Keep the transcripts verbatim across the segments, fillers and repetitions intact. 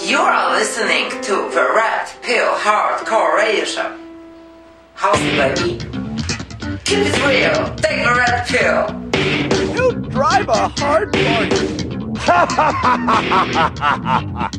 You are listening to the Red Pill Hardcore Radio Show. How's it, baby? Keep it real. Take the red pill. You drive a hard bargain. Ha ha ha ha ha ha ha.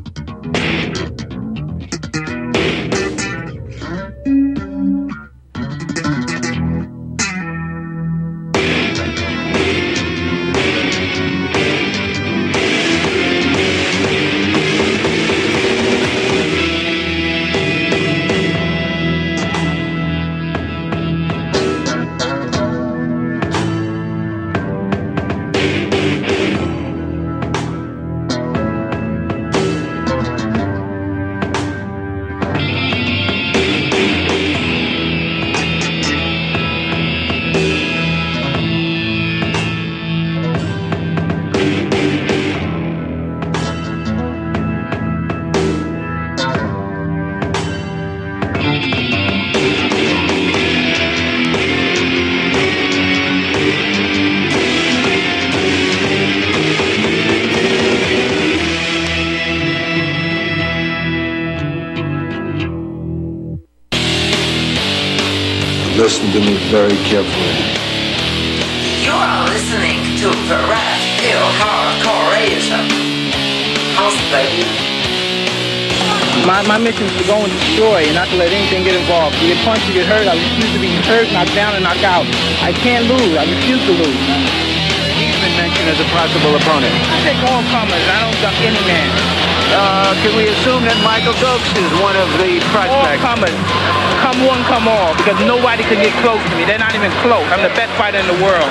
Listen to me very carefully. You are listening to the Red Pill Hardcore Radio Show. How's it, baby? My, my mission is to go and destroy and not to let anything get involved. You get punched, you get hurt. I refuse to be hurt, knocked down, and knocked out. I can't lose. I refuse to lose. He's been mentioned as a possible opponent. I take all comers. I don't duck any man. Uh, can we assume that Michael Dokes is one of the prospects? All comers. Come one, come all, because nobody can get close to me. They're not even close. I'm the best fighter in the world.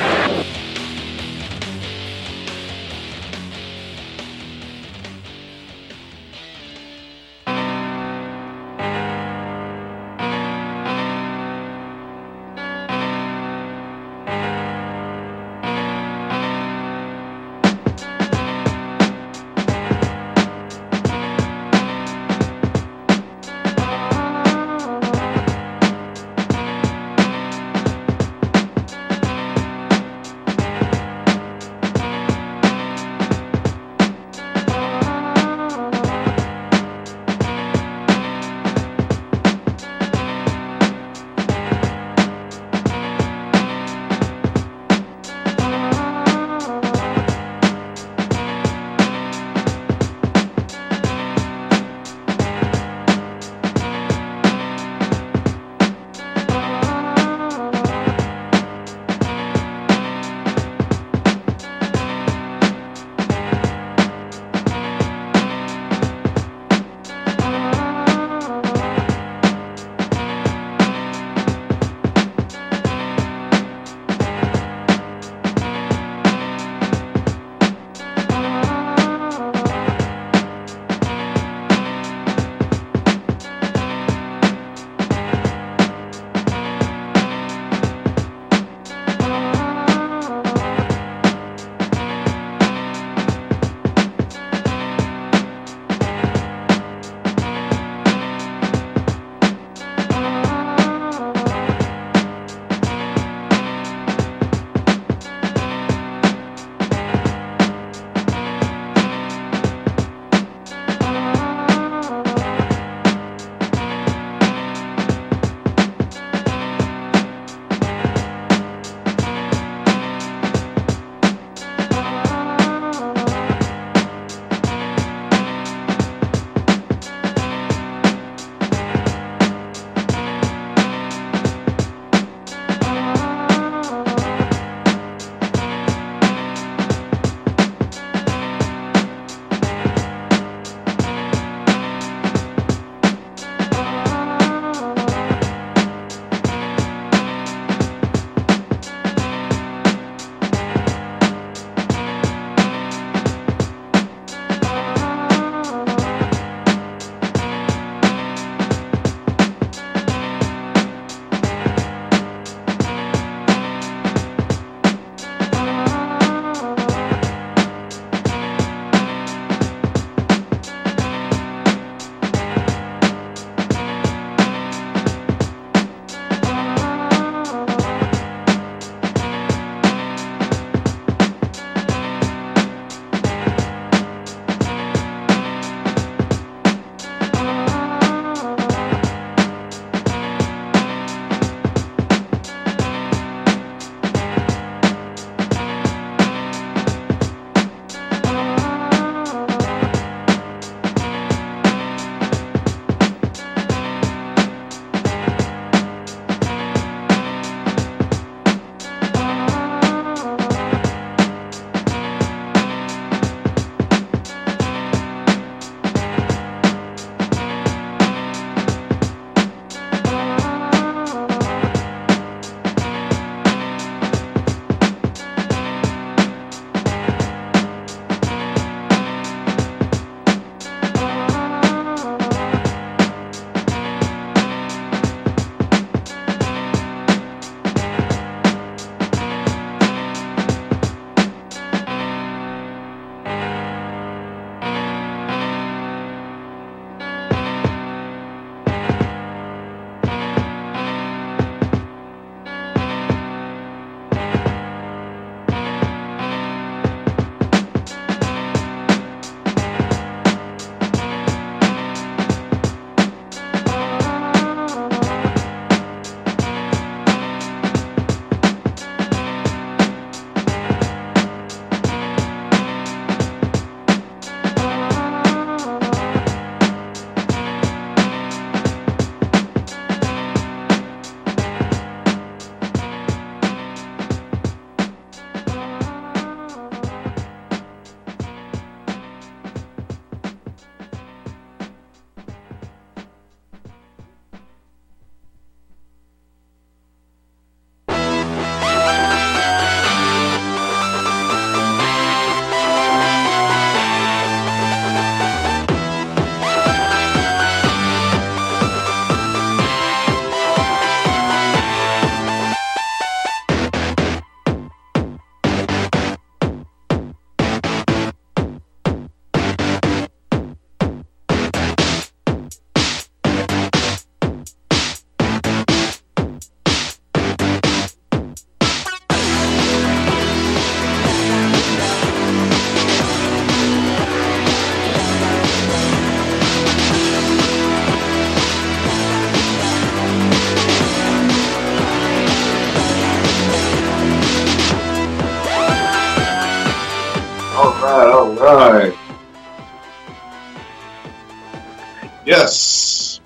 Yes.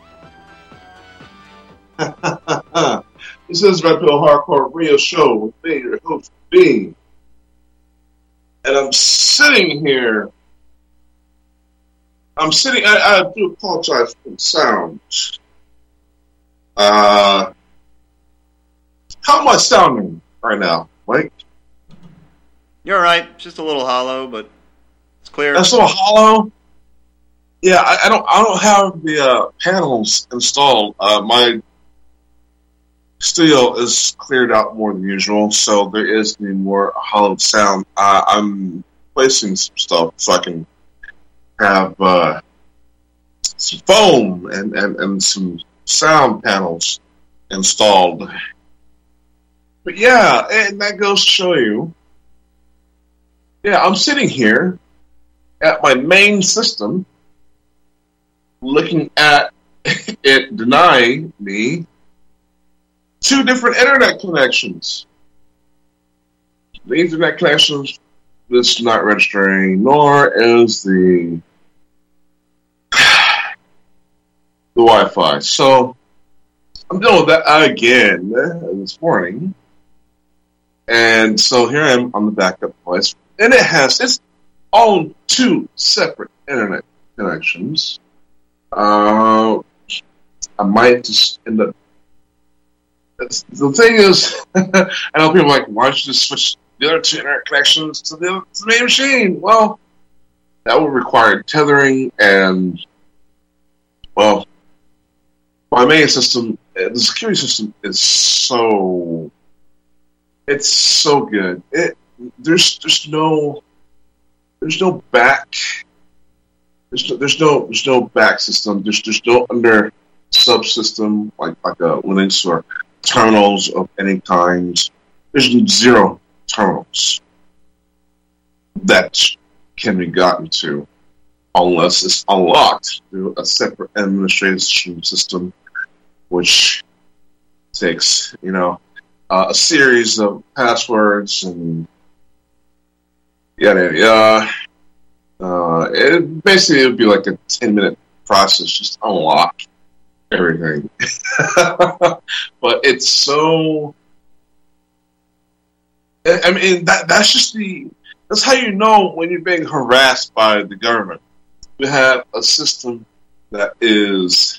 This is Red Pill Hardcore Radio Show with me, your host, Bean. And I'm sitting here. I'm sitting. I, I do apologize for the sound. Uh, how am I sounding right now, Mike? You're all right. Just a little hollow, but it's clear. That's a little hollow. Yeah, I, I don't. I don't have the uh, panels installed. Uh, my studio is cleared out more than usual, so there is the more hollow sound. Uh, I'm placing some stuff so I can have uh, some foam and, and, and some sound panels installed. But yeah, and that goes to show you. Yeah, I'm sitting here at my main system, looking at it denying me two different internet connections. The internet connections is not registering, nor is the the Wi-Fi. So I'm dealing with that again this morning, and so here I am on the backup device, and it has its own two separate internet connections. Uh, I might just end up. The thing is, I know people are like, why don't you just switch the other two internet connections to the, to the main machine? Well, that would require tethering, and, well, my main system, the security system is so, it's so good. It there's there's no there's no back there's no, there's no there's no back system. There's there's no under subsystem like like a Linux or terminals of any kind. There's zero terminals that can be gotten to unless it's unlocked through a separate administration system, which takes, you know, uh, a series of passwords and yada yada. Uh, it basically it would be like a ten minute process just to unlock everything. But it's so, I mean, that that's just the, that's how you know when you're being harassed by the government. You have a system that is,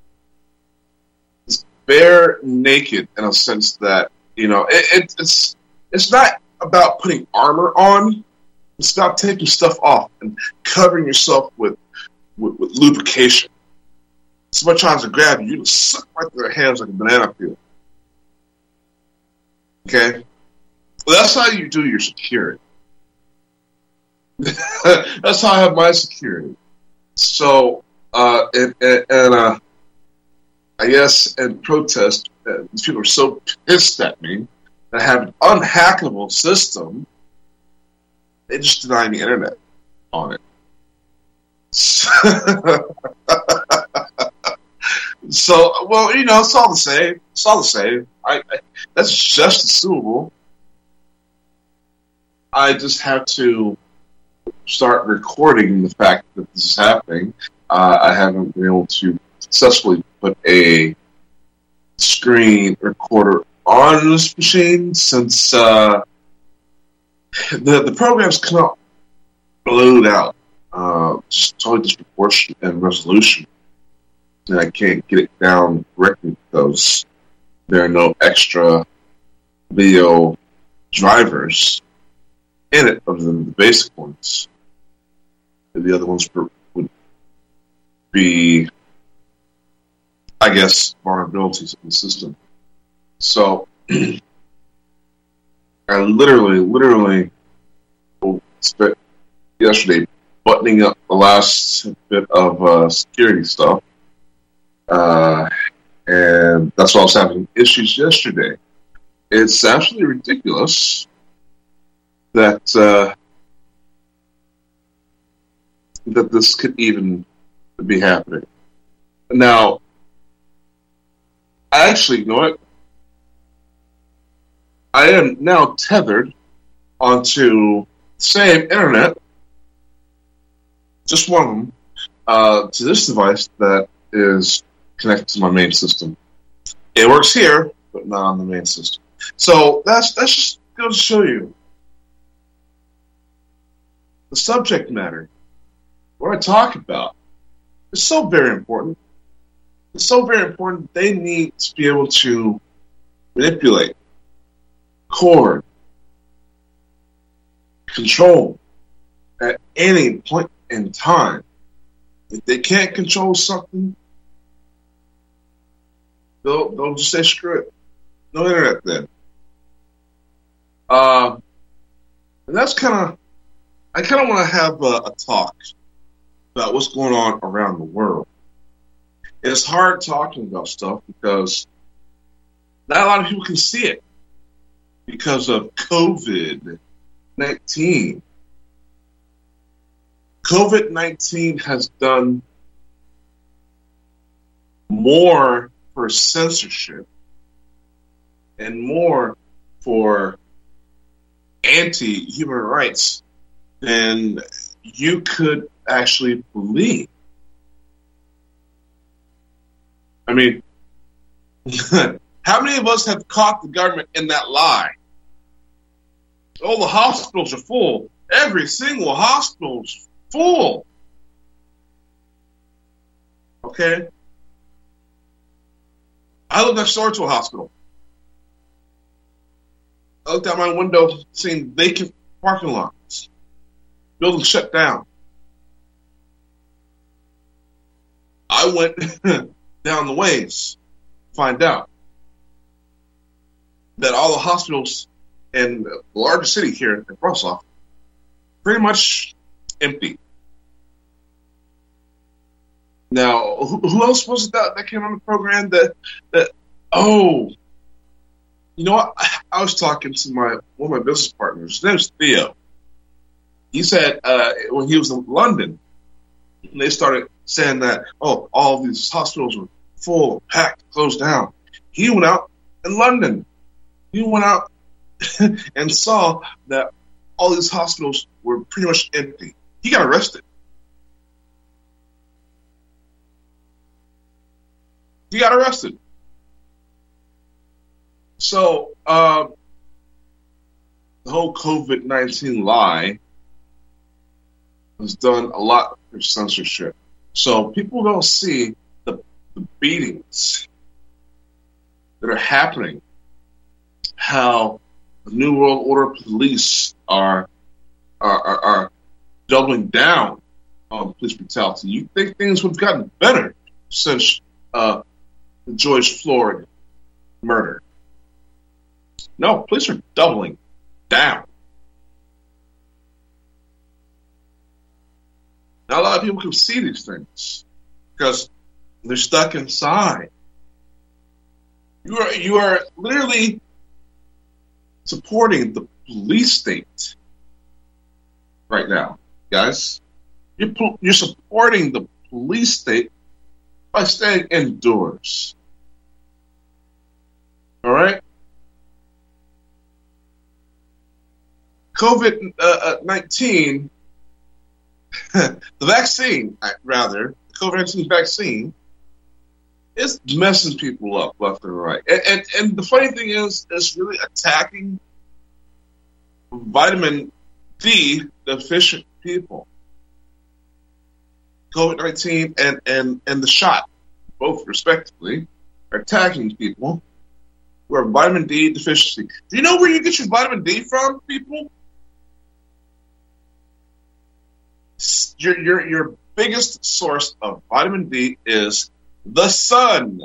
is bare naked in a sense that, you know, it, it, it's it's not about putting armor on. It's about taking stuff off and covering yourself with with, with lubrication. Somebody tries to grab you, you just suck right through their hands like a banana peel. Okay? Well, that's how you do your security. That's how I have my security. So, uh, and, and, and uh, I guess in protest, uh, these people are so pissed at me that I have an unhackable system, they just deny me internet on it. So, well, you know, it's all the same. It's all the same. I, I that's just as suitable. I just have to start recording the fact that this is happening. Uh, I haven't been able to successfully put a screen recorder on this machine since uh, the the program's come out blowed out, uh, just totally disproportionate in resolution, and I can't get it down correctly because there are no extra video drivers in it other than the basic ones. The other ones would be, I guess, vulnerabilities in the system. So, I literally, literally spent yesterday buttoning up the last bit of uh, security stuff. Uh, and that's why I was having issues yesterday. It's absolutely ridiculous that uh, that this could even be happening. Now, I actually, you know what? I am now tethered onto the same internet, just one of them, uh, to this device that is connected to my main system. It works here, but not on the main system. So that's that's just going to show you the subject matter, what I talk about, is so very important. It's so very important. They need to be able to manipulate, record, control at any point in time. If they can't control something, they'll, they'll just say screw it. No internet then. Uh, and that's kind of, I kind of want to have a, a talk about what's going on around the world. It's hard talking about stuff because not a lot of people can see it because of COVID nineteen. COVID nineteen has done more for censorship and more for anti-human rights than you could actually believe. I mean, how many of us have caught the government in that lie? Oh, the hospitals are full. Every single hospital's full. Okay? I lived next door to a hospital. I looked out my window, seeing vacant parking lots. Building shut down. I went down the ways to find out that all the hospitals in the largest city here in Wrocław pretty much empty. Now, who, who else was it that, that came on the program that, that, oh, you know what? I, I was talking to my one of my business partners. His name is Theo. He said uh, when he was in London, they started saying that, oh, all these hospitals were full, packed, closed down. He went out in London. He went out and saw that all these hospitals were pretty much empty. He got arrested. He got arrested. So, uh, the whole COVID nineteen lie has done a lot for censorship. So people don't see the, the beatings that are happening, how the New World Order police are are, are, are doubling down on police brutality. You think things would have gotten better since uh, the George Floyd murder. No, police are doubling down. Not a lot of people can see these things because they're stuck inside. You are you are literally supporting the police state right now, guys. You're you're supporting the police state by staying indoors. All right. COVID nineteen, the vaccine, rather, the COVID nineteen vaccine, is messing people up left and right. And, and, and the funny thing is, it's really attacking vitamin D deficient people. COVID nineteen and, and, and the shot, both respectively, are attacking people who have vitamin D deficiency. Do you know where you get your vitamin D from, people? Your, your your biggest source of vitamin D is the sun,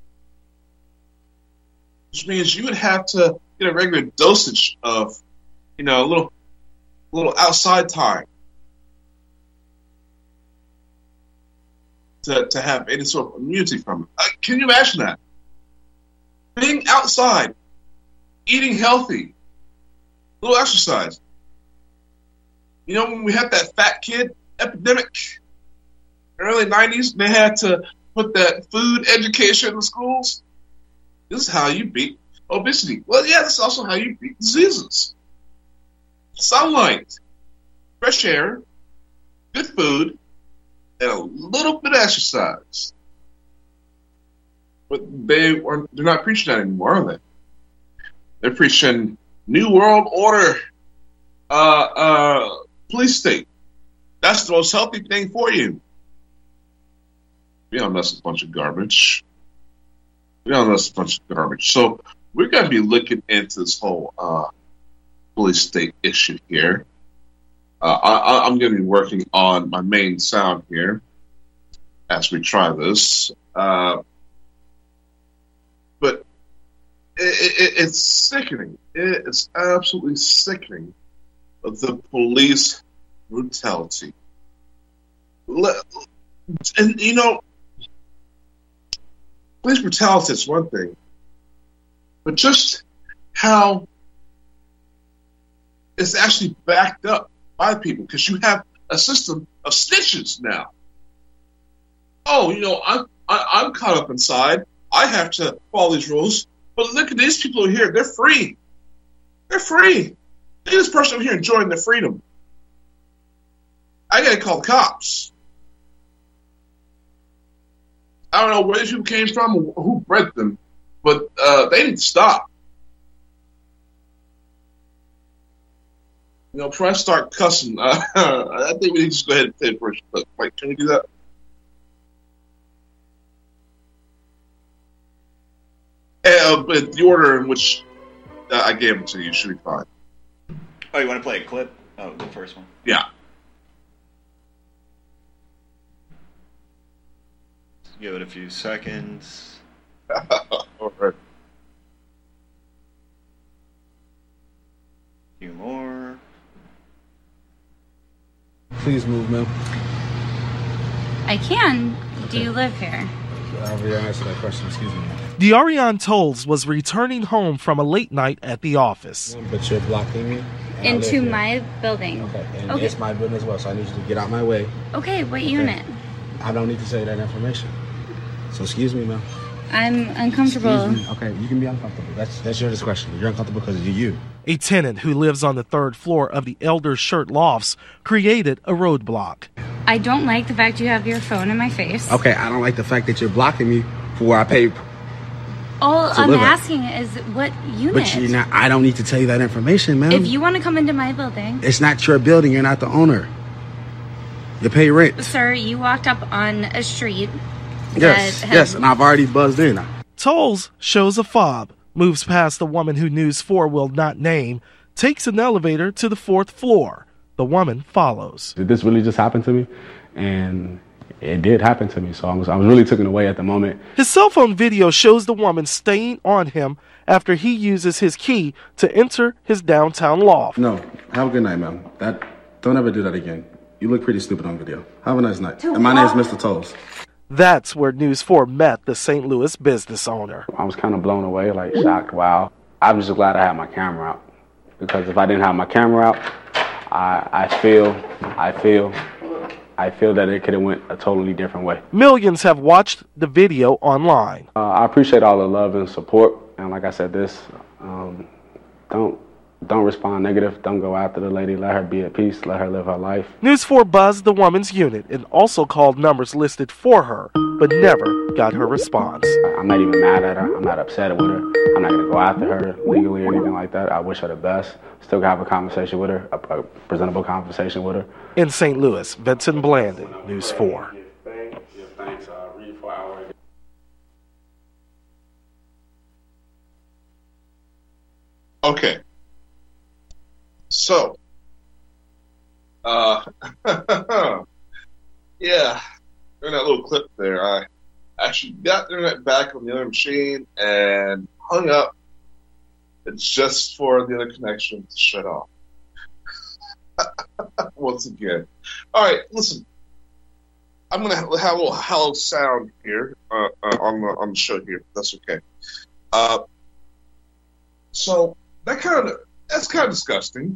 which means you would have to get a regular dosage of, you know, a little little outside time to to have any sort of immunity from it. Uh, can you imagine that? Being outside, eating healthy, a little exercise. You know, when we had that fat kid epidemic in the early nineties, they had to put that food education in the schools. This is how you beat obesity. Well, yeah, this is also how you beat diseases. Sunlight, fresh air, good food, and a little bit of exercise. but they are they're not preaching that anymore, are they? They're preaching New World Order, uh, uh, police state. That's the most healthy thing for you. We don't know that's a bunch of garbage. We don't know that's a bunch of garbage. So we're going to be looking into this whole uh, police state issue here. Uh, I, I'm going to be working on my main sound here as we try this. Uh, but it, it, it's sickening. It is absolutely sickening of the police brutality. And, you know, police brutality is one thing, but just how it's actually backed up by people, because you have a system of snitches now. Oh, you know, I'm I, I'm caught up inside. I have to follow these rules, but look at these people over here. They're free. They're free. Look at this person over here enjoying their freedom. I gotta call the cops. I don't know where these people came from or who bred them, but uh, they need to stop. You know, before I start cussing, uh, I think we need to just go ahead and play the first clip. Wait, can we do that? Uh, but the order in which uh, I gave them to you should be fine. Oh, you want to play a clip? Oh, the first one. Yeah. Give it a few seconds. All right. A few more. Please move, ma'am. I can. Do you live here? I already answered that question. Excuse me. De'Arion Tolles was returning home from a late night at the office. But you're blocking me. Into my building. Okay, and Okay. it's my building as well, so I need you to get out my way. Okay, what Okay. unit? I don't need to say that information. So excuse me, ma'am. I'm uncomfortable. Excuse me. Okay, you can be uncomfortable. That's that's your discretion. You're uncomfortable because you're you. A tenant who lives on the third floor of the Elder Shirt Lofts created a roadblock. I don't like the fact you have your phone in my face. Okay, I don't like the fact that you're blocking me for where I pay. All to I'm live at. asking is what unit? But you're not. I don't need to tell you that information, ma'am. If you want to come into my building. It's not your building. You're not the owner. You pay rent. Sir, you walked up on a street. Yes, that had- yes, and I've already buzzed in. Tolles shows a fob, moves past the woman who News four will not name, takes an elevator to the fourth floor. The woman follows. Did this really just happen to me? And it did happen to me, so I was, I was really taken away at the moment. His cell phone video shows the woman staying on him after he uses his key to enter his downtown loft. No, have a good night, ma'am. That don't ever do that again. You look pretty stupid on video. Have a nice night. And my name's Mister Tolles. That's where News four met the Saint Louis business owner. I was kind of blown away, like shocked, wow. I'm just glad I had my camera out. Because if I didn't have my camera out, I, I feel, I feel, I feel that it could have went a totally different way. Millions have watched the video online. Uh, I appreciate all the love and support. And like I said, this, um, don't, don't respond negative. Don't go after the lady. Let her be at peace. Let her live her life. News four buzzed the woman's unit and also called numbers listed for her, but never got her response. I'm not even mad at her. I'm not upset with her. I'm not going to go after her legally or anything like that. I wish her the best. Still can have a conversation with her, a, a presentable conversation with her. In Saint Louis, Vincent Blandon, News four. Okay. So, uh, yeah, during that little clip there, I actually got the internet back on the other machine and hung up. It's just for the other connection to shut off. Once again. All right, listen. I'm gonna have a little hollow sound here uh, uh, on the on the show here. That's okay. Uh, so that kind of that's kind of disgusting.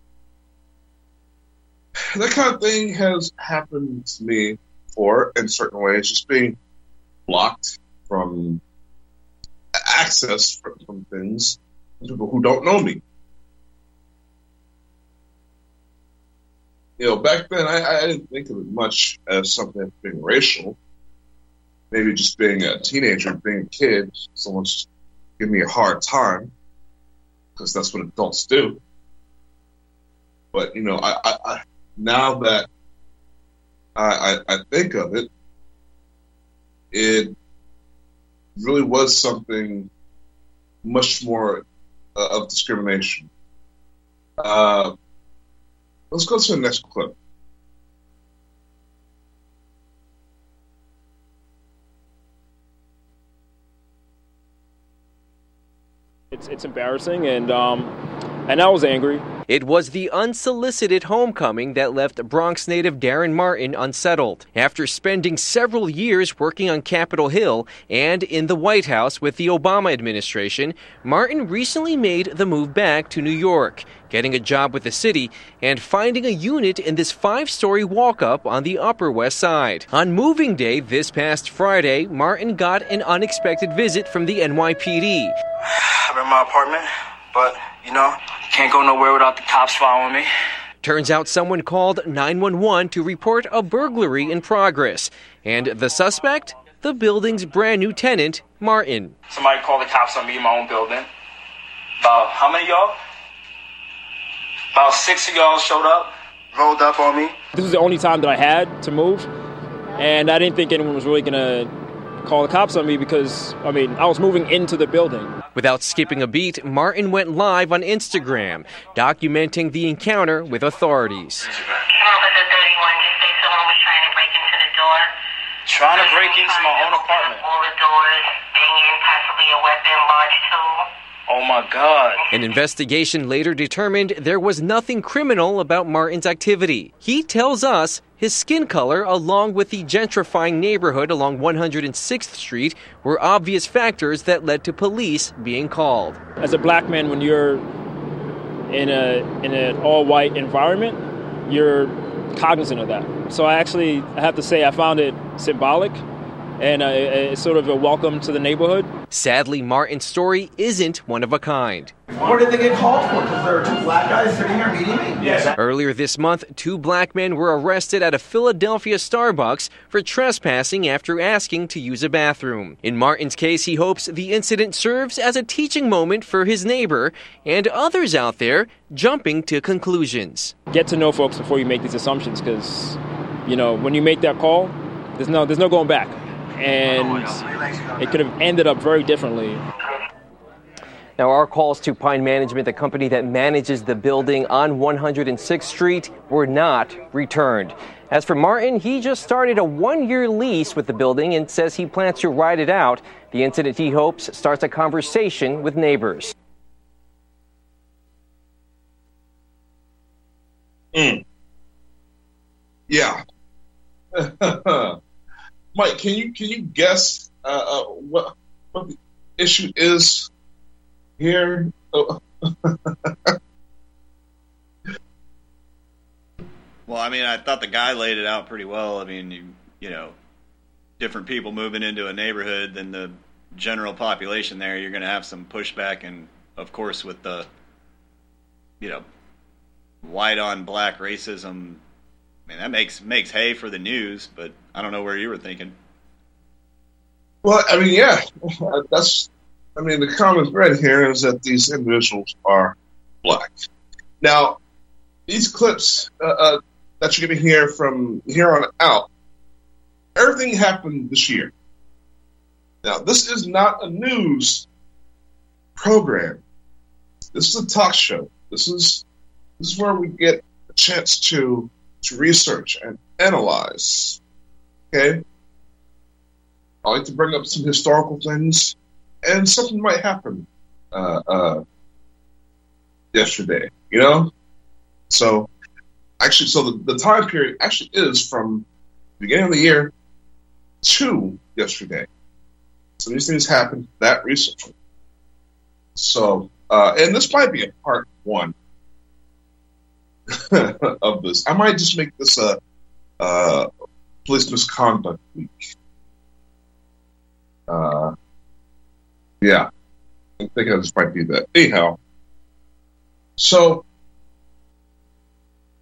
That kind of thing has happened to me before in certain ways, just being blocked from access from, from things, people who don't know me. You know, back then I, I didn't think of it much as something being racial. maybe just being a teenager, being a kid, someone's giving me a hard time, because that's what adults do. But, you know, I, I, I now that I, I, I think of it, it really was something much more uh, of discrimination. Uh, let's go to the next clip. It's it's embarrassing, and um, and I was angry. It was the unsolicited homecoming that left Bronx native Darren Martin unsettled. After spending several years working on Capitol Hill and in the White House with the Obama administration, Martin recently made the move back to New York, getting a job with the city and finding a unit in this five-story walk-up on the Upper West Side. On moving day this past Friday, Martin got an unexpected visit from the N Y P D. I'm in my apartment, but, you know, can't go nowhere without the cops following me. Turns out someone called nine one one to report a burglary in progress. And the suspect? The building's brand new tenant, Martin. Somebody called the cops on me in my own building. About how many of y'all? About six of y'all showed up, rolled up on me. This was the only time that I had to move, and I didn't think anyone was really going to call the cops on me because, I mean, I was moving into the building. Without skipping a beat, Martin went live on Instagram, documenting the encounter with authorities. Trying to break into my own apartment. All the doors, banging, possibly a weapon, large tool. Oh my God. An investigation later determined there was nothing criminal about Martin's activity. He tells us his skin color, along with the gentrifying neighborhood along one hundred sixth Street, were obvious factors that led to police being called. As a black man, when you're in a in an all-white environment, you're cognizant of that. So I actually, I have to say, I found it symbolic and uh, it's sort of a welcome to the neighborhood. Sadly, Martin's story isn't one of a kind. What did they get called for? Because there are two black guys sitting here meeting me? Yes. Earlier this month, two black men were arrested at a Philadelphia Starbucks for trespassing after asking to use a bathroom. In Martin's case, he hopes the incident serves as a teaching moment for his neighbor and others out there jumping to conclusions. Get to know folks before you make these assumptions, because, you know, when you make that call, there's no there's no going back. And it could have ended up very differently. Now, our calls to Pine Management, the company that manages the building on one hundred sixth Street, were not returned. As for Martin, he just started a one-year lease with the building and says he plans to ride it out. The incident, he hopes, starts a conversation with neighbors. Mm. Yeah. Mike, can you can you guess uh, uh, what what the issue is here? Oh. Well, I mean, I thought the guy laid it out pretty well. I mean, you, you know, different people moving into a neighborhood than the general population there, you're going to have some pushback, and of course, with the, you know, white on black racism. I mean, that makes makes hay for the news, but I don't know where you were thinking. Well, I mean, yeah, that's, I mean, the common thread here is that these individuals are black. Now, these clips uh, uh, that you're going to hear from here on out, everything happened this year. Now, this is not a news program. This is a talk show. This is this is where we get a chance to to research and analyze. Okay? I like to bring up some historical things, and something might happen uh, uh, yesterday, you know? So, actually, so the, the time period actually is from the beginning of the year to yesterday. So these things happened that recently. So, uh, and this might be a part one of this. I might just make this a, a police misconduct week. Uh, yeah, I'm thinking this might be that. Anyhow, so,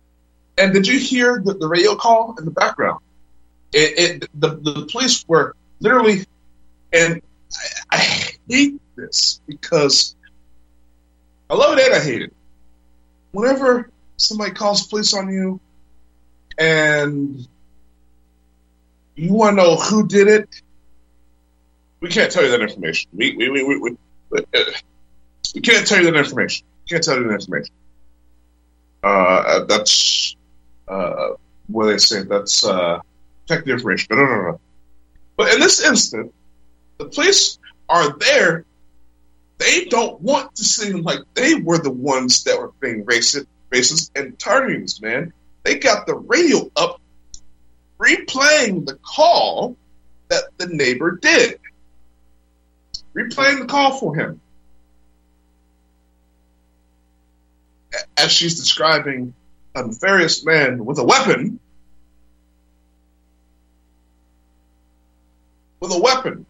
and did you hear the, the radio call in the background? It, it the, the police were literally, and I, I hate this because I love it and I hate it. Whenever somebody calls the police on you and you want to know who did it, we can't tell you that information. We we we we, we, we, uh, we can't tell you that information. We can't tell you that information. Uh, that's uh, what they say. That's uh, protected information. No, no, no, no. But in this instant, the police are there. They don't want to seem like they were the ones that were being racist, racist and targeting this man. They got the radio up, replaying the call that the neighbor did. Replaying the call for him. As she's describing a nefarious man with a weapon. With a weapon.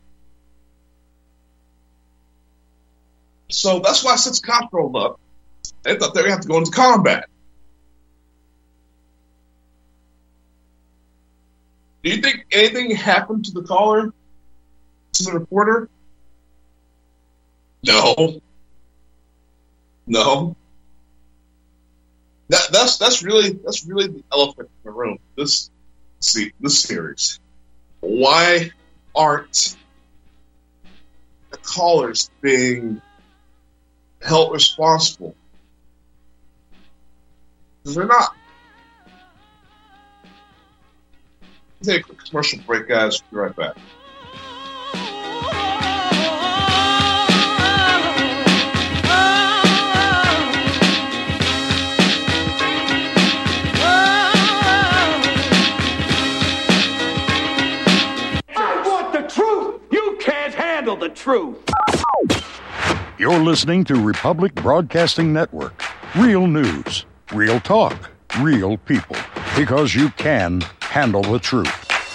So that's why since cops rolled up, they thought they were going to have to go into combat. Do you think anything happened to the caller, to the reporter? No. No. That, that's that's really that's really the elephant in the room. This see this series. Why aren't the callers being held responsible? Because they're not. Take a quick commercial break, guys. Be right back. The truth. You're listening to Republic Broadcasting Network. Real news, real talk, real people. Because you can handle the truth.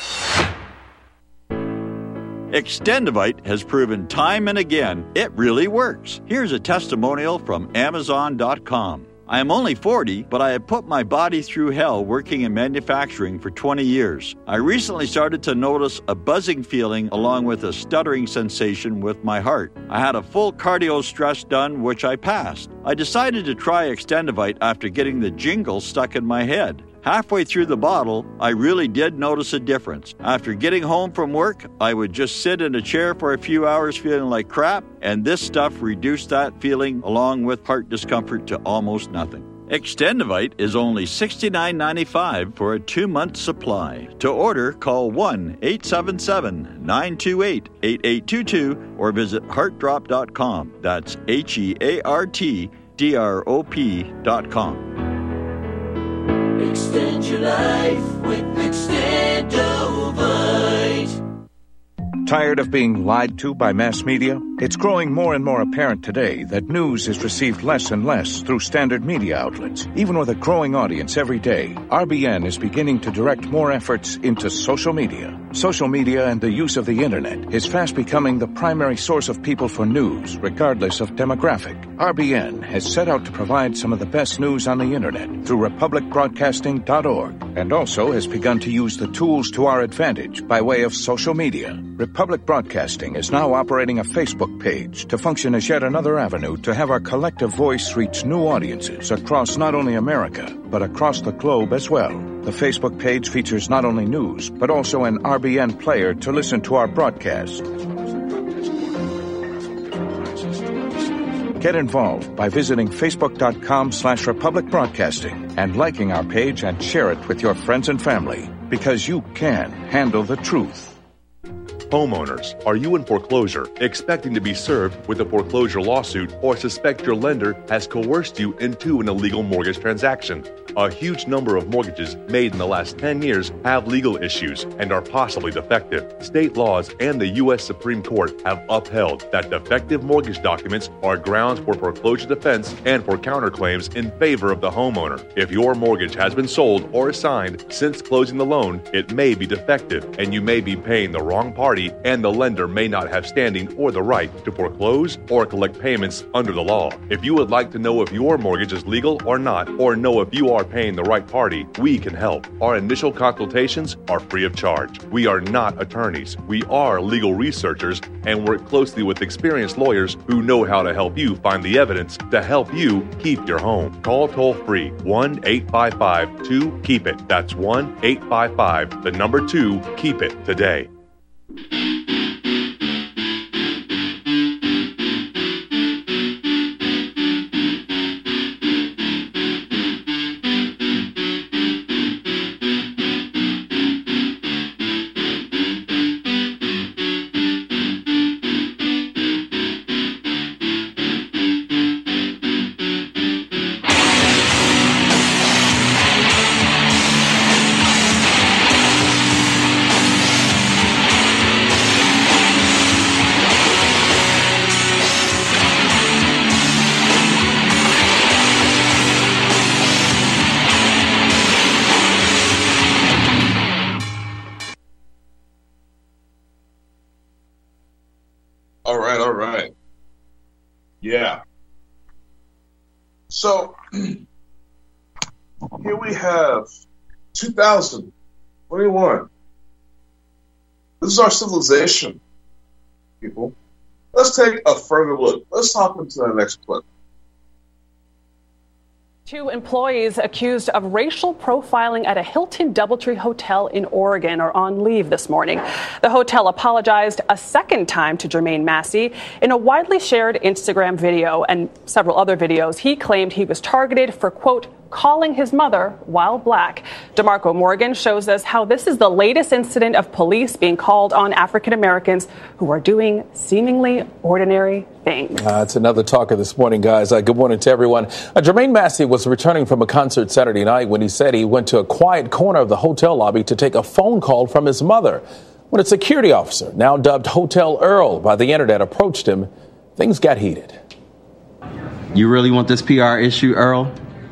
Extendivite has proven time and again it really works. Here's a testimonial from Amazon dot com. I am only forty, but I have put my body through hell working in manufacturing for twenty years. I recently started to notice a buzzing feeling along with a stuttering sensation with my heart. I had a full cardio stress done, which I passed. I decided to try Extendivite after getting the jingle stuck in my head. Halfway through the bottle, I really did notice a difference. After getting home from work, I would just sit in a chair for a few hours feeling like crap, and this stuff reduced that feeling along with heart discomfort to almost nothing. Extendivite is only sixty-nine ninety-five for a two-month supply. To order, call one eight seven seven, nine two eight, eight eight two two or visit heart drop dot com. That's H E A R T D R O P dot com. Extend your life with Extendovite. Tired of being lied to by mass media? It's growing more and more apparent today that news is received less and less through standard media outlets. Even with a growing audience every day, R B N is beginning to direct more efforts into social media. Social media and the use of the internet is fast becoming the primary source of people for news, regardless of demographic. R B N has set out to provide some of the best news on the internet through republic broadcasting dot org, and also has begun to use the tools to our advantage by way of social media. Republic Broadcasting is now operating a Facebook page to function as yet another avenue to have our collective voice reach new audiences across not only America, but across the globe as well. The Facebook page features not only news, but also an R B N player to listen to our broadcasts. Get involved by visiting facebook.com slash Republic Broadcasting and liking our page and share it with your friends and family, because you can handle the truth. Homeowners, are you in foreclosure, expecting to be served with a foreclosure lawsuit, or suspect your lender has coerced you into an illegal mortgage transaction? A huge number of mortgages made in the last ten years have legal issues and are possibly defective. State laws and the U S Supreme Court have upheld that defective mortgage documents are grounds for foreclosure defense and for counterclaims in favor of the homeowner. If your mortgage has been sold or assigned since closing the loan, it may be defective and you may be paying the wrong party, and the lender may not have standing or the right to foreclose or collect payments under the law. If you would like to know if your mortgage is legal or not, or know if you are are paying the right party, we can help. Our initial consultations are free of charge. We are not attorneys. We are legal researchers and work closely with experienced lawyers who know how to help you find the evidence to help you keep your home. Call toll-free one eight five five two keep it. That's one eight five five, the number two, keep it today. All right, all right. Yeah. So here we have two thousand twenty-one. This is our civilization, people. Let's take a further look. Let's hop into the next clip. Two employees accused of racial profiling at a Hilton Doubletree Hotel in Oregon are on leave this morning. The hotel apologized a second time to Jermaine Massey. In a widely shared Instagram video and several other videos, he claimed he was targeted for, quote, calling his mother while black. DeMarco Morgan shows us how this is the latest incident of police being called on African Americans who are doing seemingly ordinary things. Uh, it's another talker this morning, guys. Uh, good morning to everyone. Uh, Jermaine Massey was returning from a concert Saturday night when he said he went to a quiet corner of the hotel lobby to take a phone call from his mother. When a security officer, now dubbed Hotel Earl by the internet, approached him, things got heated. You really want this P R issue, Earl?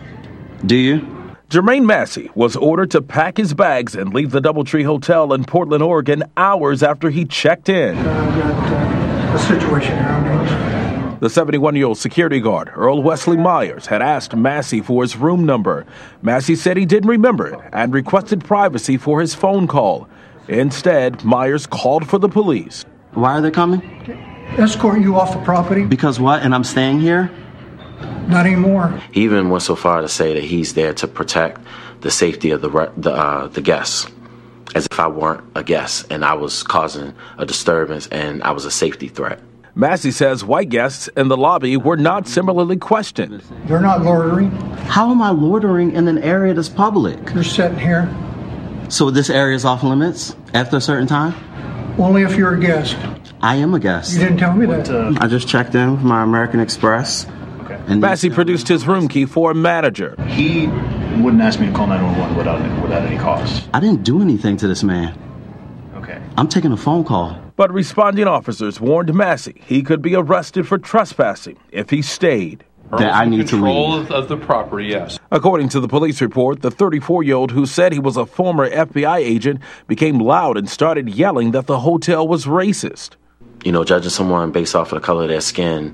Do you? Jermaine Massey was ordered to pack his bags and leave the Doubletree Hotel in Portland, Oregon, hours after he checked in. Uh, got, uh, a situation around. The seventy-one-year-old security guard, Earl Wesley Myers, had asked Massey for his room number. Massey said he didn't remember it and requested privacy for his phone call. Instead, Myers called for the police. Why are they coming? Escort you off the property. Because what? And I'm staying here? Not anymore. He even went so far to say that he's there to protect the safety of the the, uh, the guests, as if I weren't a guest and I was causing a disturbance and I was a safety threat. Massey says white guests in the lobby were not similarly questioned. They're not loitering. How am I loitering in an area that's public? You're sitting here. So this area is off limits after a certain time? Only if you're a guest. I am a guest. You didn't tell me that. Uh, I just checked in with my American Express. And Massey produced his room key for a manager. He wouldn't ask me to call nine one one without, without any cost. I didn't do anything to this man. Okay. I'm taking a phone call. But responding officers warned Massey he could be arrested for trespassing if he stayed. That I need to leave. Control of, of the property, yes. According to the police report, the thirty-four-year-old who said he was a former F B I agent became loud and started yelling that the hotel was racist. You know, judging someone based off of the color of their skin,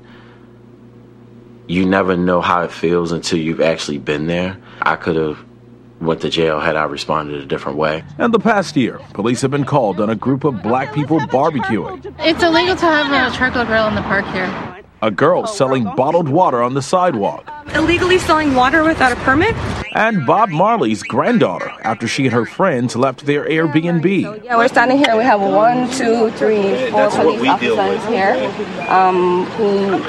you never know how it feels until you've actually been there. I could have went to jail had I responded a different way. And the past year, police have been called on a group of black people barbecuing. It's illegal to have a charcoal grill in the park here. A girl selling bottled water on the sidewalk. Illegally selling water without a permit? And Bob Marley's granddaughter after she and her friends left their Airbnb. Yeah, we're standing here. We have one, two, three, four police officers here. Um, who...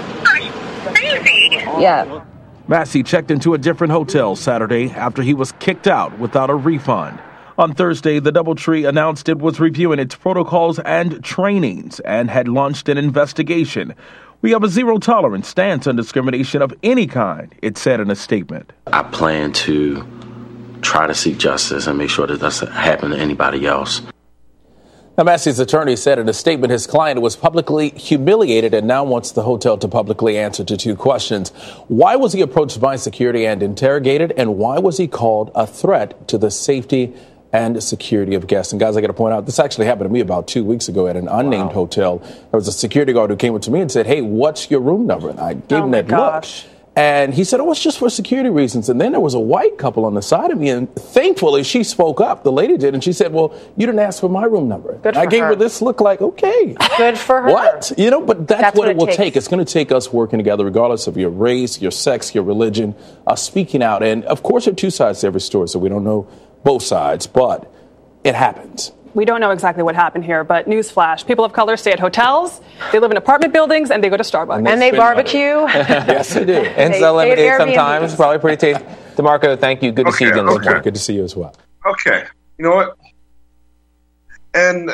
Yeah. Massey checked into a different hotel Saturday after he was kicked out without a refund. On Thursday, the Doubletree announced it was reviewing its protocols and trainings and had launched an investigation. We have a zero-tolerance stance on discrimination of any kind, it said in a statement. I plan to try to seek justice and make sure that doesn't happen to anybody else. Now, Massey's attorney said in a statement his client was publicly humiliated and now wants the hotel to publicly answer to two questions. Why was he approached by security and interrogated? And why was he called a threat to the safety and security of guests? And guys, I got to point out, this actually happened to me about two weeks ago at an unnamed wow. hotel. There was a security guard who came up to me and said, hey, what's your room number? And I gave oh him that gosh. look. And he said, oh, it's just for security reasons. And then there was a white couple on the side of me, and thankfully she spoke up. The lady did, and she said, well, you didn't ask for my room number. Good for I gave her. her this look like, okay. Good for her. What? You know, but that's, That's what, what it it will takes. take. It's going to take us working together, regardless of your race, your sex, your religion, uh, speaking out. And, of course, there are two sides to every story, so we don't know both sides, but it happens. We don't know exactly what happened here, but newsflash. People of color stay at hotels, they live in apartment buildings, and they go to Starbucks. And they barbecue. Yes, they do. And They- so they have limited Airbnbs. sometimes. Probably pretty tasty. DeMarco, thank you. Good to see you again. Okay. Good to see you as well. Okay, you know what? And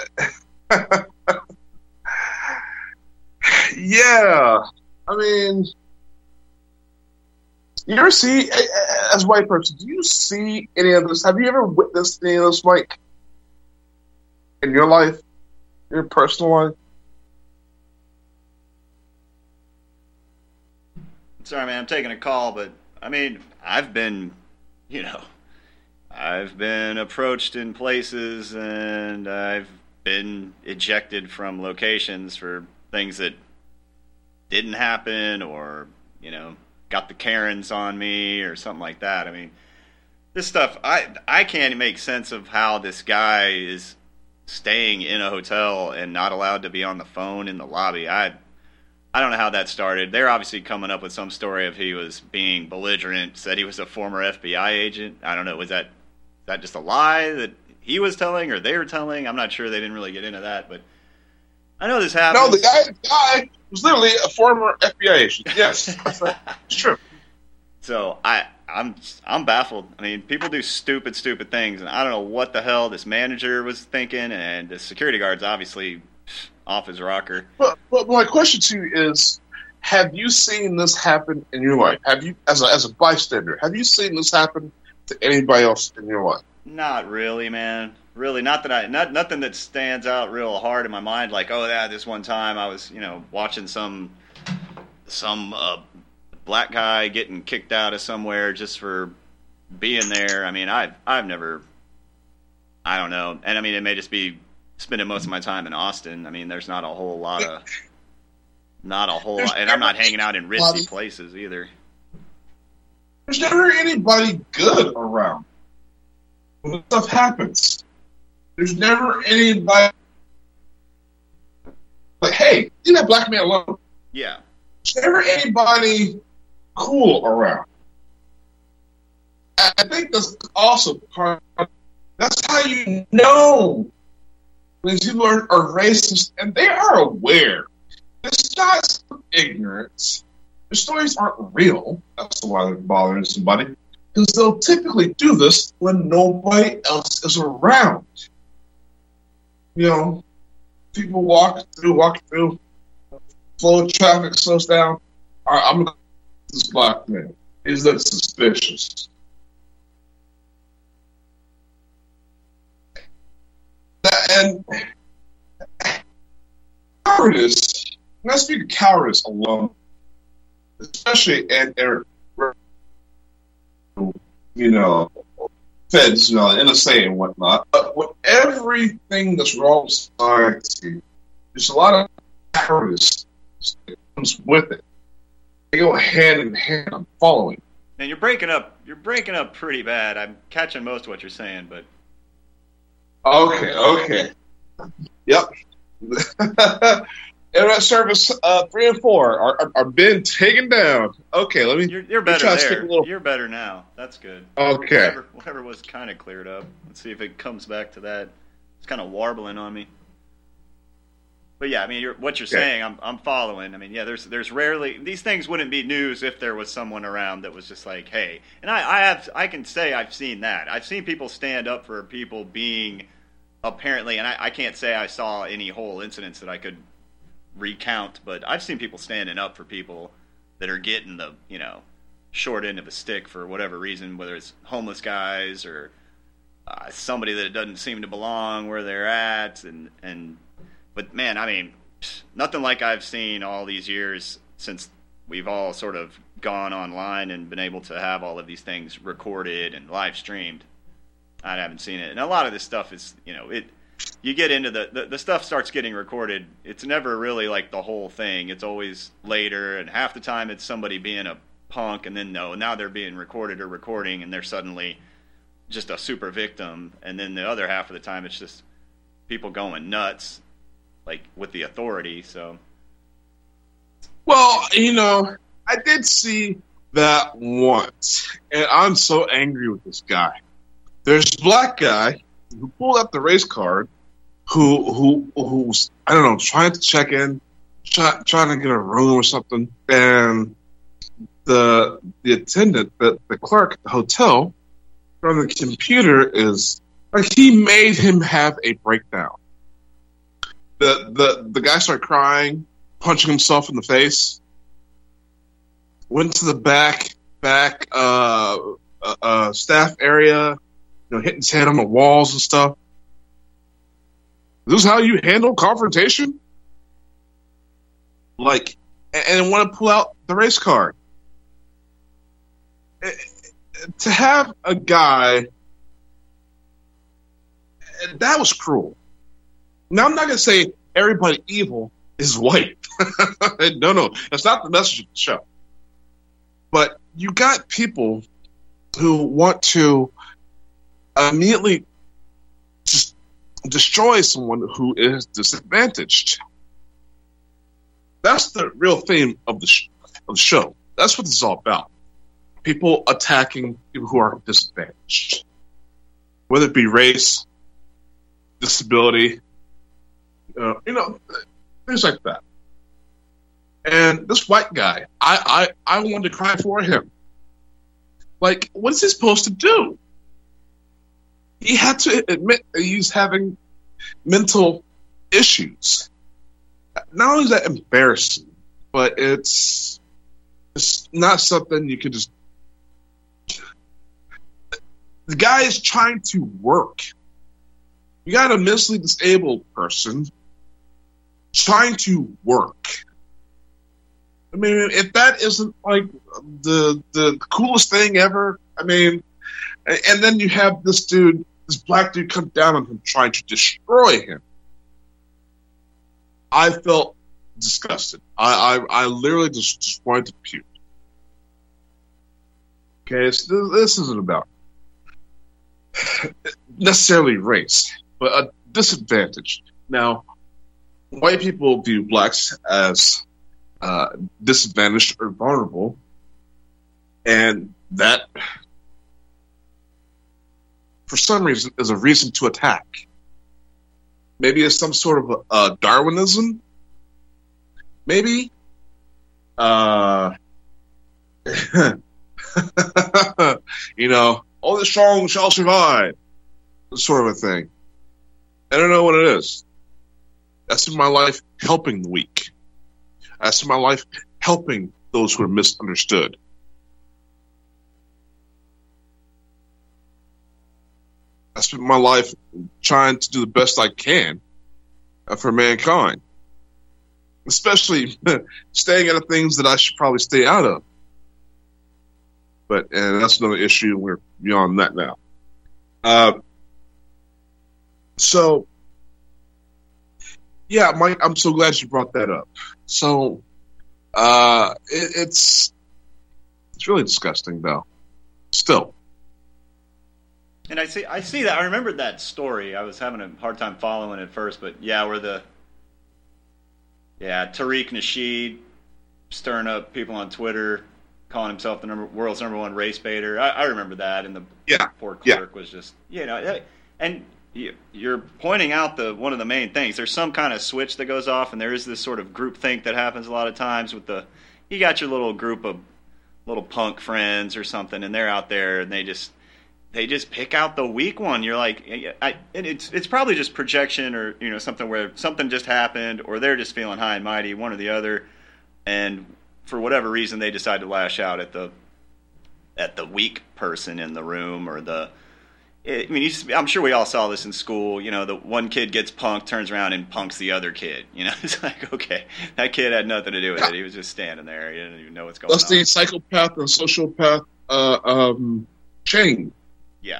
yeah, I mean, you ever see, as a white person, do you see any of this? Have you ever witnessed any of this, Mike, in your life, your personal life? Sorry, man, I'm taking a call, but I mean, I've been, you know, I've been approached in places and I've been ejected from locations for things that didn't happen, or, you know, got the Karens on me or something like that. I mean, this stuff, I I can't make sense of how this guy is staying in a hotel and not allowed to be on the phone in the lobby. I I don't know how that started. They're obviously coming up with some story of he was being belligerent, said he was a former F B I agent. I don't know, was that is that just a lie that he was telling or they were telling? I'm not sure. They didn't really get into that, but I know this happened. No, the guy, the guy was literally a former F B I agent. Yes, it's true. So I, I'm, I'm baffled. I mean, people do stupid, stupid things, and I don't know what the hell this manager was thinking, and the security guard's obviously off his rocker. But, but my question to you is, have you seen this happen in your life? Have you, as a, as a bystander, have you seen this happen to anybody else in your life? Not really, man. Really, not that I, not nothing that stands out real hard in my mind. Like, oh yeah, this one time I was, you know, watching some, some uh, black guy getting kicked out of somewhere just for being there. I mean, I've, I've never, I don't know, and I mean, it may just be spending most of my time in Austin. I mean, there's not a whole lot of, not a whole, lot, and I'm not hanging out in risky places either. There's never anybody good around when this stuff happens. There's never anybody like, hey, leave that black man alone. Yeah. There's never anybody cool around. I think that's also part of, that's how you know when people are, are racist, and they are aware. It's not ignorance. The stories aren't real. That's why they're bothering somebody. Because they'll typically do this when nobody else is around. You know, people walk through, walk through, flow of traffic slows down. All right, I'm going to this black man. He's looking suspicious. And cowardice, when I speak of cowardice alone, especially at their, you know, feds, you know, N S A and whatnot, but with everything that's wrong with society, there's a lot of cowardice that comes with it. They go hand in hand. I'm following. And you're breaking up. You're breaking up pretty bad. I'm catching most of what you're saying, but okay, okay, yep. Internet service uh, three and four are, are, are being taken down. Okay, let me. You're, you're better try to stick there. a little. You're better now. That's good. Okay. Whatever, whatever was kind of cleared up. Let's see if it comes back to that. It's kind of warbling on me. But yeah, I mean, you're, what you're Okay. saying, I'm I'm following. I mean, yeah, there's there's rarely these things wouldn't be news if there was someone around that was just like, hey. And I I have I can say I've seen that. I've seen people stand up for people being apparently, and I, I can't say I saw any whole incidents that I could recount, but I've seen people standing up for people that are getting the, you know, short end of a stick for whatever reason, whether it's homeless guys or uh, somebody that doesn't seem to belong where they're at, and and but man, I mean, nothing like I've seen all these years since we've all sort of gone online and been able to have all of these things recorded and live streamed. I haven't seen it, and a lot of this stuff is, you know, it. You get into the, the the stuff starts getting recorded. It's never really like the whole thing. It's always later, and half the time it's somebody being a punk, and then no, now they're being recorded or recording, and they're suddenly just a super victim. And then the other half of the time, it's just people going nuts, like with the authority. So, well, you know, I did see that once, and I'm so angry with this guy. There's a black guy who pulled up the race card, who who who's I don't know trying to check in, try, trying to get a room or something, and the the attendant, the the clerk at the hotel, from the computer is like he made him have a breakdown. The the the guy started crying, punching himself in the face. Went to the back back uh, uh, uh, staff area, you know, hitting his head on the walls and stuff. Is this how you handle confrontation? Like, and, and want to pull out the race card. To have a guy, that was cruel. Now, I'm not going to say everybody evil is white. no, no, that's not the message of the show. But you got people who want to immediately just destroy someone who is disadvantaged. That's the real theme of the, sh- of the show. That's what this is all about. People attacking people who are disadvantaged, whether it be race, disability, uh, you know, things like that. And this white guy, I, I, I wanted to cry for him. Like, what is he supposed to do? He had to admit that he's having mental issues. Not only is that embarrassing, but it's it's not something you could just... The guy is trying to work. You got a mentally disabled person trying to work. I mean, if that isn't like the the coolest thing ever, I mean, and then you have this dude, this black dude, come down on him trying to destroy him. I felt disgusted. I I, I literally just, just wanted to puke. Okay, so this isn't about necessarily race, but a disadvantage. Now, white people view blacks as uh, disadvantaged or vulnerable, and that, for some reason, is a reason to attack. Maybe it's some sort of a, a Darwinism. Maybe. Uh, you know, all the strong shall survive. Sort of a thing. I don't know what it is. That's in my life helping the weak. That's in my life helping those who are misunderstood. I spent my life trying to do the best I can for mankind. Especially staying out of things that I should probably stay out of. But and that's another issue. We're beyond that now. Uh, so, yeah, Mike, I'm so glad you brought that up. So, uh, it, it's it's really disgusting, though. Still. And I see, I see that. I remembered that story. I was having a hard time following it first, but yeah, where the yeah Tariq Nasheed stirring up people on Twitter, calling himself the number, world's number one race baiter. I, I remember that, and the yeah. poor clerk yeah. was just, you know, and you, you're pointing out the one of the main things. There's some kind of switch that goes off, and there is this sort of groupthink that happens a lot of times with the, you got your little group of little punk friends or something, and they're out there, and they just, they just pick out the weak one. You're like, I, and it's it's probably just projection, or you know, something where something just happened, or they're just feeling high and mighty, one or the other, and for whatever reason, they decide to lash out at the at the weak person in the room, or the. I mean, you, I'm sure we all saw this in school. You know, the one kid gets punked, turns around and punks the other kid. You know, it's like, okay, that kid had nothing to do with yeah. it. He was just standing there. He didn't even know what's going That's on. That's the psychopath and sociopath uh, um, chain. Yeah.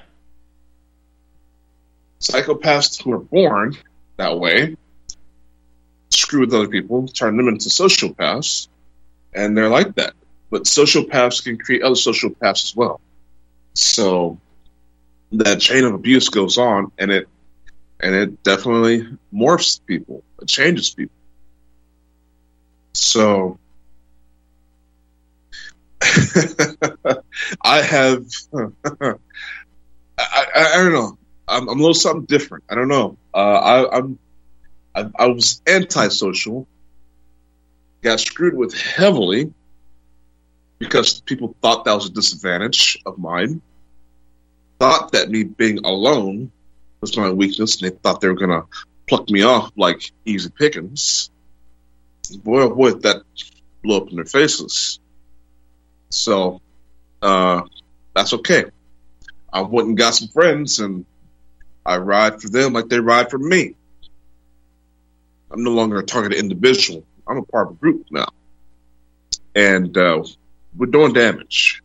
Psychopaths who are born that way screw with other people, turn them into sociopaths, and they're like that. but sociopaths can create other sociopaths as well. So that chain of abuse goes on, and it and it definitely morphs people. It changes people. So I have, I, I, I don't know. I'm, I'm a little something different. I don't know. Uh, I, I'm, I, I was antisocial, got screwed with heavily because people thought that was a disadvantage of mine. Thought that me being alone was my weakness, and they thought they were gonna pluck me off like easy pickings. Boy, oh boy, that blew up in their faces. So, uh, that's okay. I went and got some friends, and I ride for them like they ride for me. I'm no longer a targeted individual. I'm a part of a group now. And uh, we're doing damage.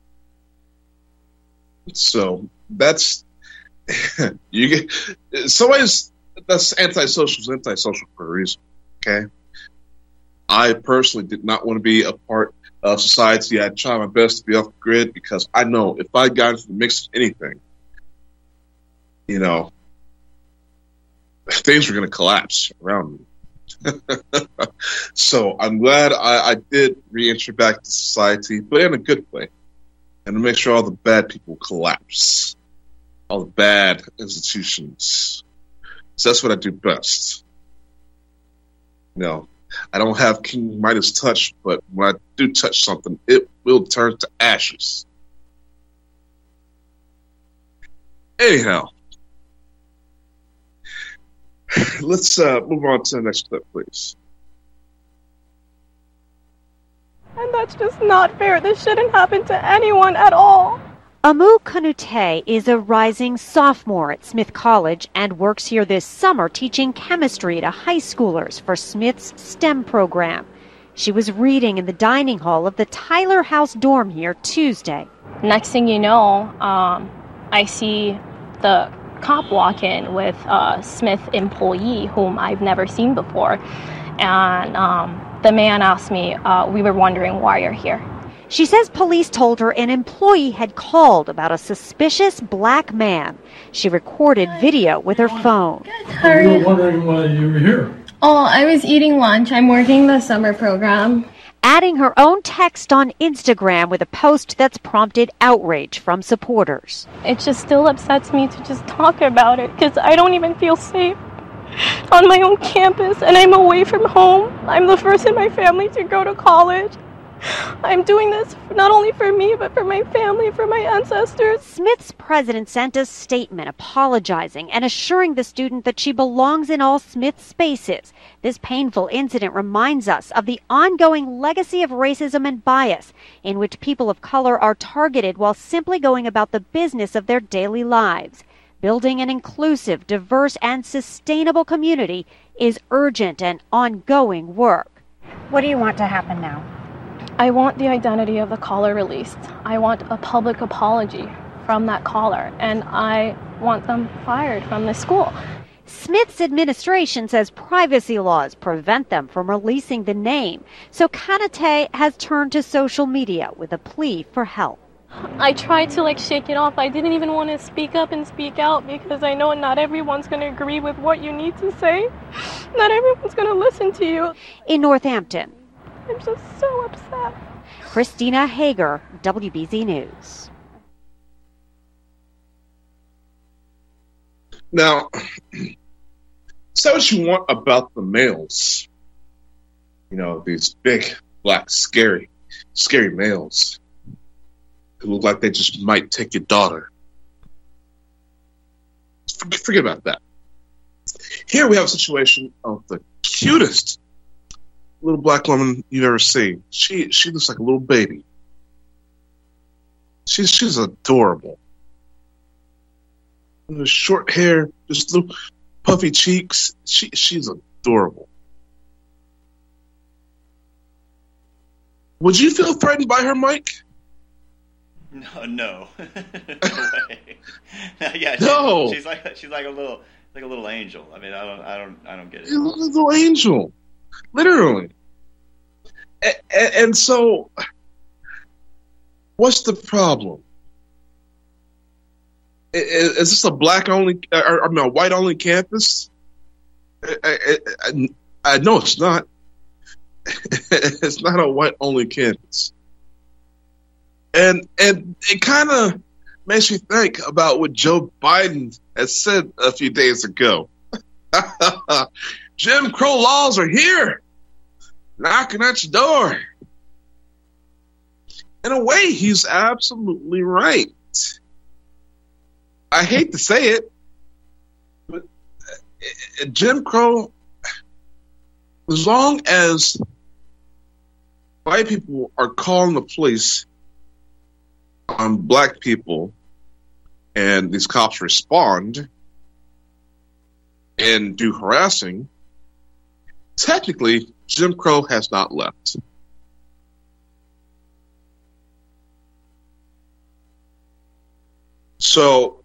So that's, you get, somebody's, that's antisocial is antisocial for a reason, okay? I personally did not want to be a part of society. I tried my best to be off the grid because I know if I got into the mix of anything, you know, things were going to collapse around me. So I'm glad I, I did re-enter back to society, but in a good way, and to make sure all the bad people collapse, all the bad institutions. So that's what I do best. You know, I don't have King Midas touch, but when I do touch something, it will turn to ashes. Anyhow, let's uh, move on to the next clip, please. And that's just not fair. This shouldn't happen to anyone at all. Amu Kanute is a rising sophomore at Smith College and works here this summer teaching chemistry to high schoolers for Smith's STEM program. She was reading in the dining hall of the Tyler House dorm here Tuesday. Next thing you know, um, I see the cop walk in with a Smith employee whom I've never seen before. And um, the man asked me, uh, we were wondering why you're here. She says police told her an employee had called about a suspicious black man. She recorded video with her phone. How are you? We were wondering why you were here. Oh, I was eating lunch. I'm working the summer program. Adding her own text on Instagram with a post that's prompted outrage from supporters. It just still upsets me to just talk about it because I don't even feel safe on my own campus, and I'm away from home. I'm the first in my family to go to college. I'm doing this not only for me, but for my family, for my ancestors. Smith's president sent a statement apologizing and assuring the student that she belongs in all Smith spaces. This painful incident reminds us of the ongoing legacy of racism and bias in which people of color are targeted while simply going about the business of their daily lives. Building an inclusive, diverse, and sustainable community is urgent and ongoing work. What do you want to happen now? I want the identity of the caller released. I want a public apology from that caller, and I want them fired from the school. Smith's administration says privacy laws prevent them from releasing the name, so Kanute has turned to social media with a plea for help. I tried to like shake it off. I didn't even want to speak up and speak out because I know not everyone's going to agree with what you need to say. Not everyone's going to listen to you. In Northampton, I'm just so upset. Christina Hager, W B Z News. Now, say what you want about the males. You know, these big, black, scary, scary males who look like they just might take your daughter. Forget about that. Here we have a situation of the cutest little black woman you've ever seen. She she looks like a little baby. She's she's adorable. With short hair, just little puffy cheeks. She she's adorable. Would you feel threatened by her, Mike? No, no. No way. Yeah, she, no. She's like she's like a little like a little angel. I mean, I don't I don't I don't get it. She's a little angel. Literally. And, and so What's the problem? Is, is this a black only, or, I mean, a white only campus? I, I, I, I know it's not. It's not a white only campus. And and it kind of makes me think about what Joe Biden has said a few days ago. Jim Crow laws are here, knocking at your door. In a way, he's absolutely right. I hate to say it, but Jim Crow, as long as white people are calling the police on black people and these cops respond and do harassing, technically, Jim Crow has not left. So,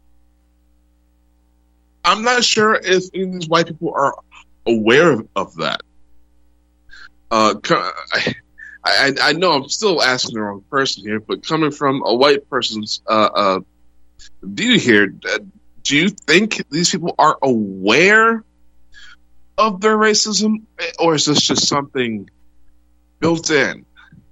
I'm not sure if any of these white people are aware of, of that. Uh, I, I, I know I'm still asking the wrong person here, but coming from a white person's uh, uh, view here, uh, do you think these people are aware of their racism, or is this just something built in,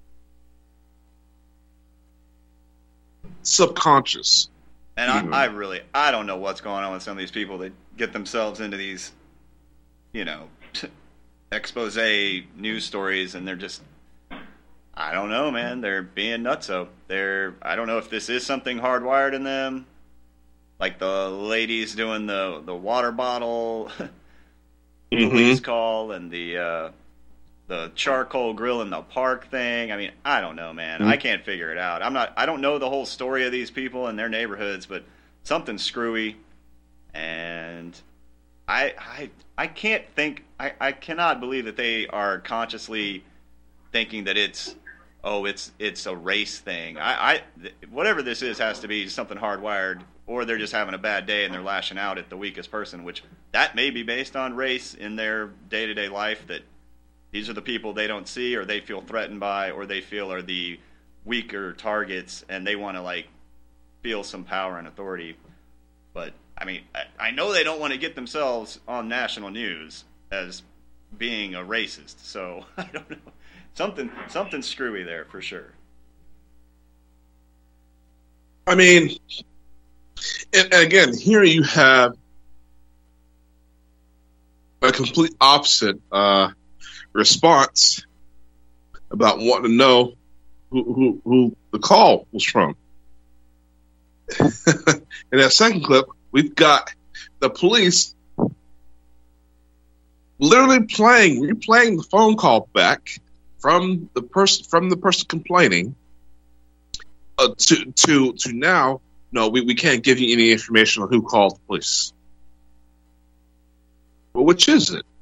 subconscious? And I, I really, I don't know what's going on with some of these people that get themselves into these, you know, expose news stories, and they're just, I don't know, man. They're being nutso. They're, I don't know if this is something hardwired in them, like the ladies doing the the water bottle mm-hmm. police call and the uh, the charcoal grill in the park thing. I mean, I don't know, man. Mm-hmm. I can't figure it out. I'm not. I don't know the whole story of these people and their neighborhoods, but something's screwy, and I I I can't think. I I cannot believe that they are consciously thinking that it's oh it's it's a race thing. I I whatever this is has to be something hardwired, or they're just having a bad day and they're lashing out at the weakest person, which that may be based on race in their day-to-day life, that these are the people they don't see or they feel threatened by or they feel are the weaker targets and they want to, like, feel some power and authority. But, I mean, I, I know they don't want to get themselves on national news as being a racist, so I don't know. Something, something screwy there for sure. I mean, and again, here you have a complete opposite uh, response about wanting to know who, who, who the call was from. In that second clip, we've got the police literally playing, replaying the phone call back from the person from the person complaining uh, to to to now. No, we, we can't give you any information on who called the police. Well, which is it?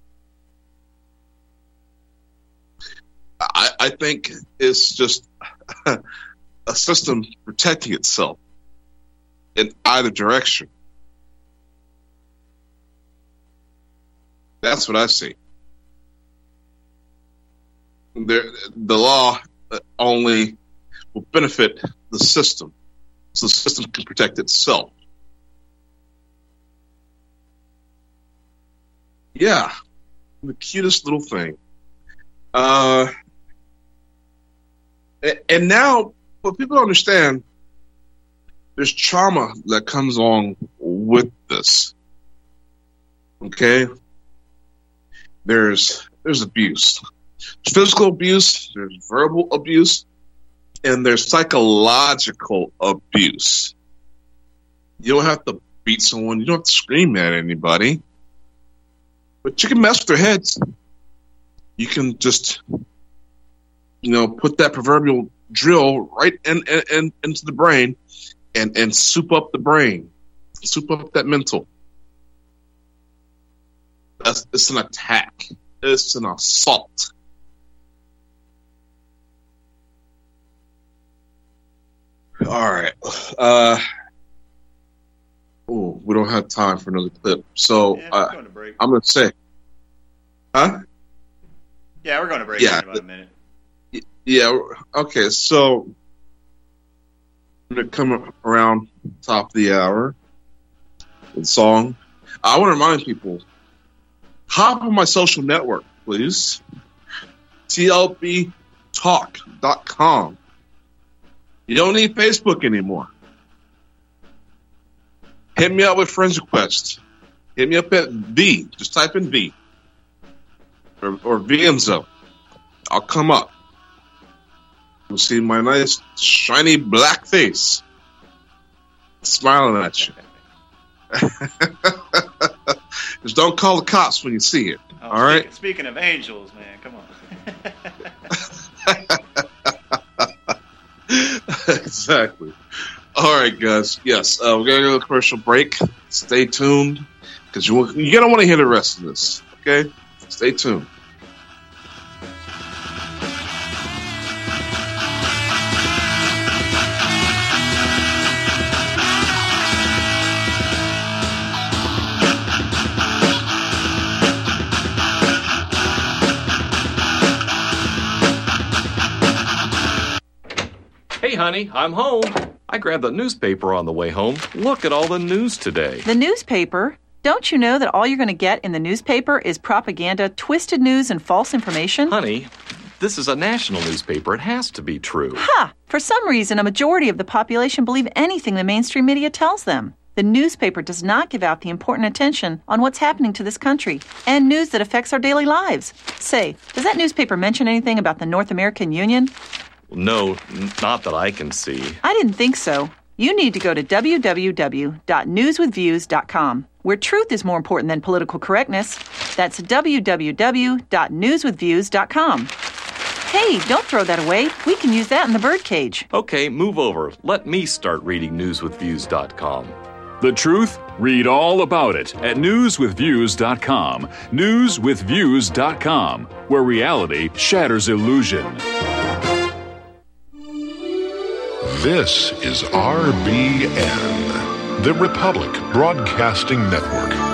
I, I think it's just a system protecting itself in either direction. That's what I see. There, the law only will benefit the system, so the system can protect itself. Yeah, the cutest little thing. Uh, and now, what people don't understand, there's trauma that comes along with this. Okay? There's there's abuse. There's physical abuse, there's verbal abuse, and there's psychological abuse. You don't have to beat someone, you don't have to scream at anybody, but you can mess with their heads. You can just, you know, put that proverbial drill right in, in, in into the brain and, and soup up the brain, soup up that mental. That's, it's an attack. It's an assault. All right. Uh, oh, we don't have time for another clip. So yeah, uh, I'm going to say, huh? Yeah, we're going to break yeah, in about a minute. Yeah. Okay. So to come around top of the hour with a song. I want to remind people, hop on my social network, please. T L B talk dot com. You don't need Facebook anymore. Hit me up with friends requests. Hit me up at V. Just type in V. Or, or Vienzo. I'll come up. You'll see my nice, shiny black face smiling at you. Just don't call the cops when you see it. Oh, all right? Speaking, speaking of angels, man, come on. Exactly. All right, guys. Yes, uh, we're going to go to a commercial break. Stay tuned, because you, you're going to want to hear the rest of this. Okay? Stay tuned. Hey, honey, I'm home. I grabbed the newspaper on the way home. Look at all the news today. The newspaper? Don't you know that all you're going to get in the newspaper is propaganda, twisted news, and false information? Honey, this is a national newspaper. It has to be true. Ha! For some reason, a majority of the population believe anything the mainstream media tells them. The newspaper does not give out the important attention on what's happening to this country and news that affects our daily lives. Say, does that newspaper mention anything about the North American Union? No, n- not that I can see. I didn't think so. You need to go to w w w dot news with views dot com, where truth is more important than political correctness. That's w w w dot news with views dot com. Hey, don't throw that away. We can use that in the birdcage. Okay, move over. Let me start reading news with views dot com. The truth? Read all about it at news with views dot com. news with views dot com, where reality shatters illusion. This is R B N, the Republic Broadcasting Network.